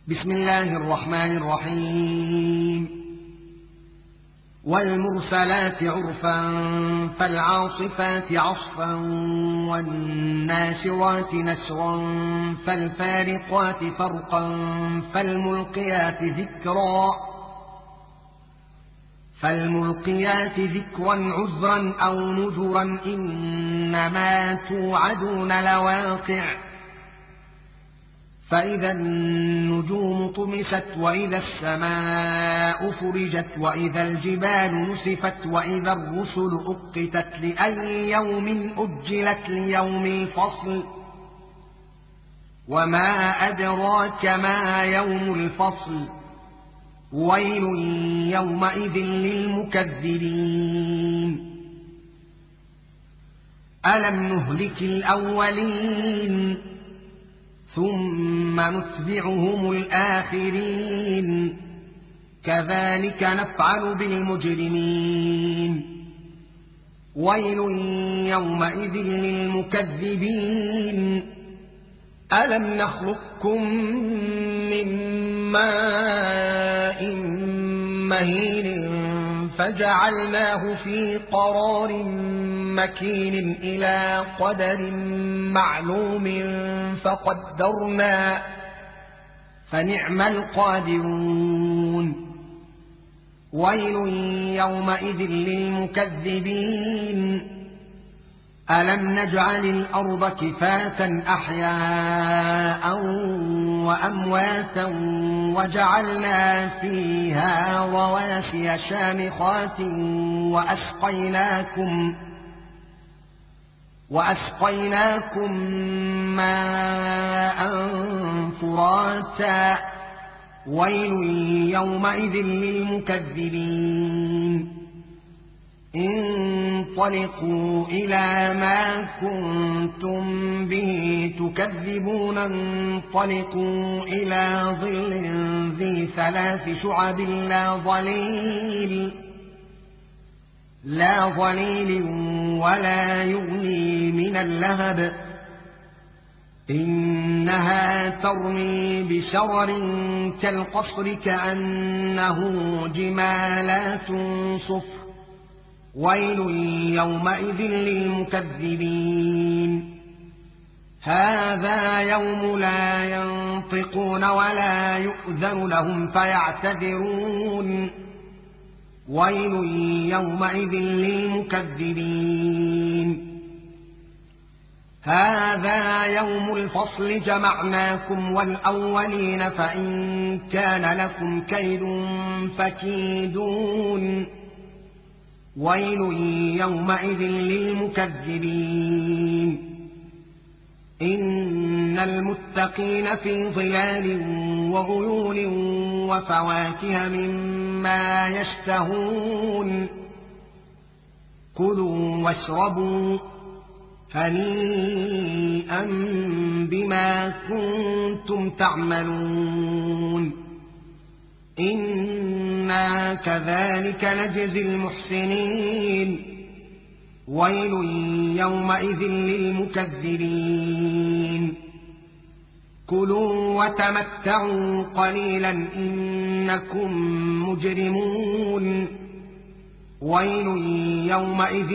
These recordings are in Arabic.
بسم الله الرحمن الرحيم والمرسلات عرفا فالعاصفات عصفا والناشرات نشرا فالفارقات فرقا فالملقيات ذكرا عذرا أو نذرا إنما توعدون لواقع فإذا النجوم طمست وإذا السماء فرجت وإذا الجبال نسفت وإذا الرسل أقتت لأي يوم أجلت ليوم الفصل وما أدراك ما يوم الفصل ويل يومئذ للمكذبين ألم نهلك الأولين ثم نتبعهم الآخرين كذلك نفعل بالمجرمين ويل يومئذ للمكذبين ألم نخلقكم من ماء مهين فجعلناه في قرار مكين إلى قدر معلوم فقدرنا فنعم القادرون ويل يومئذ للمكذبين ألم نجعل الأرض كفاة أحياء وأمواتا وجعلنا فيها رواسي شامخات وأسقيناكم ماء فراتا ويل يومئذ للمكذبين انطلقوا إلى ما كنتم به تكذبون انطلقوا إلى ظل ذي 3 شعب لا ظليل ولا يغني من اللهب إنها ترمي بشرر كالقصر كأنه جمالات صفر ويل يومئذ للمكذبين هذا يوم لا ينطقون ولا يؤذن لهم فيعتذرون ويل يومئذ للمكذبين هذا يوم الفصل جمعناكم والأولين فإن كان لكم كيد فكيدون ويل يومئذ للمكذبين إن المتقين في ظلال وعيون وفواكه مما يشتهون كلوا واشربوا هنيئا بما كنتم تعملون إنا كذلك نجزي المحسنين ويل يومئذ للمكذبين كلوا وتمتعوا قليلا إنكم مجرمون ويل يومئذ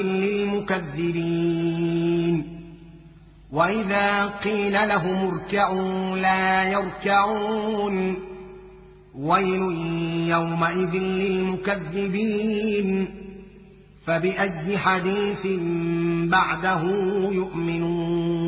للمكذبين وإذا قيل لهم اركعوا لا يركعون ويل يومئذ للمكذبين فبأي حديث بعده يؤمنون